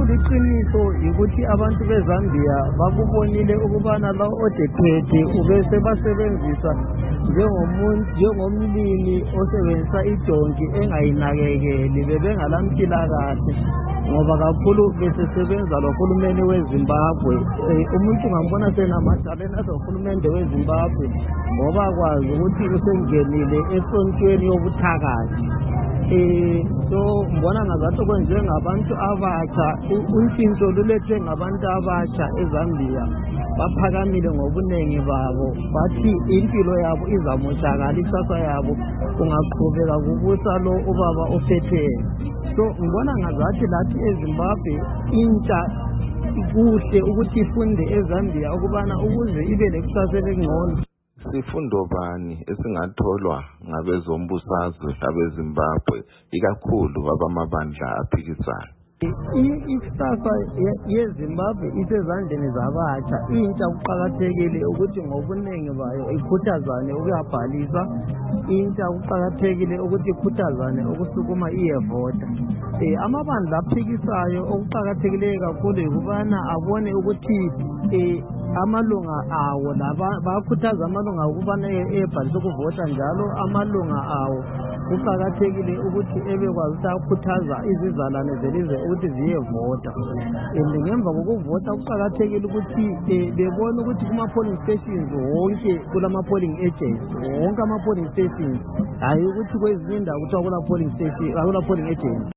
okuliqiniso ukuthi abantu beZambia bakubonile ukubana lo odephethe ubese basebenzisa njengomlimi osebenzisa idonki engayinakekeli bebengalamphilakahle ngoba kakhulu besesebenza lohulumeni weZimbabwe. Umuntu ungambona senamatalent azohulumende weZimbabwe ngoba kwazi ukuthi usengenile esontweni yobuthakathi. So mbona ngazathi kwenziwe ngabantu abatsha, unshintsho lulethwe ngabantu abatsha eZambia. Baphakamile ngobunengi babo bathi impilo yabo izamoshakala, ikusasa yabo kungaqhubeka kubusa lo ubaba ophetheyo. So ngibona ngazathi lathi eZimbabwe intsha kuhle ukuthi ifunde eZambia ukubana ukuze ibe lekusasa elingcono. Sifundo bani esingatholwa ngabezombusazwe abeZimbabwe ikakhulu abamabandla aphikisayo? Ikusasa yeZimbabwe isezandleni zabatsha. Intsha kuqakathekile ukuthi ngobunengi bayo ikhuthazane ukuyabhalisa. Intsha kuqakathekile ukuthi ikhuthazane ukusukuma iyevota. Amabandla aphikisayo okuqakathekileyo kakhulu yikubana abone ukuthi amalunga awo bayakhuthaza amalunga ukubana ebhalise ukuvota, njalo amalunga awo kuqakathekile ukuthi ebekwazi ukuthi akhuthaza izizalwane zelizwe ukuthi ziyevota. Ngemva kokuvota kuqakathekile ukuthi bebone ukuthi kuma-polling stations wonke kulama-polling agents, wonke ama-polling stations, hayi ukuthi kwezinye indawo kuthiwa akula-polling agents.